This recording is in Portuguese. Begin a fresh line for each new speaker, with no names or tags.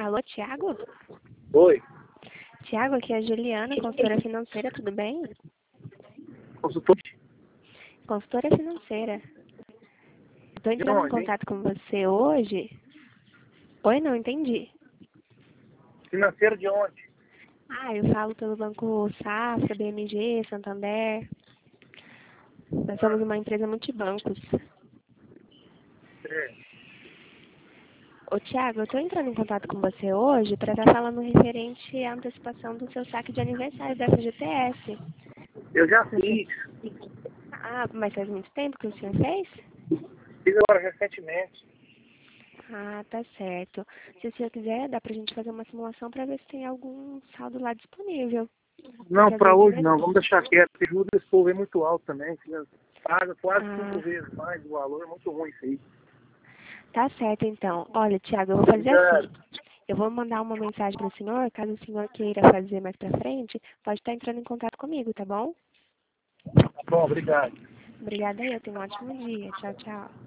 Alô, Thiago?
Oi,
Thiago, aqui é a Juliana, consultora financeira, tudo bem?
consultor
Consultora financeira. Estou
de
entrando em
onde, hein?
contato com você hoje. Oi, não entendi.
Financeiro de onde?
Eu falo pelo Banco Safra, BMG, Santander. Nós somos uma empresa multibancos.
É.
Ô, Thiago, eu estou entrando em contato com você hoje para estar falando referente à antecipação do seu saque de aniversário da FGTS.
Eu já
Você...
fiz
Mas faz muito tempo que o senhor fez?
agora recentemente.
Tá certo. Se o senhor quiser, dá pra gente fazer uma simulação para ver se tem algum saldo lá disponível.
Não,
Porque às
para
vezes
hoje não, vamos deixar quieto, porque juros desse povo é muito alto também. Paga quase
Ah,
5 vezes mais o valor, é muito ruim isso aí.
tá certo então. Olha, Thiago, eu vou fazer assim.
Obrigado.
Eu vou mandar uma mensagem para o senhor, caso o senhor queira fazer mais pra frente, pode estar entrando em contato comigo, tá bom?
Tá bom, obrigado.
Obrigada aí, eu tenho um ótimo dia. Tchau, tchau.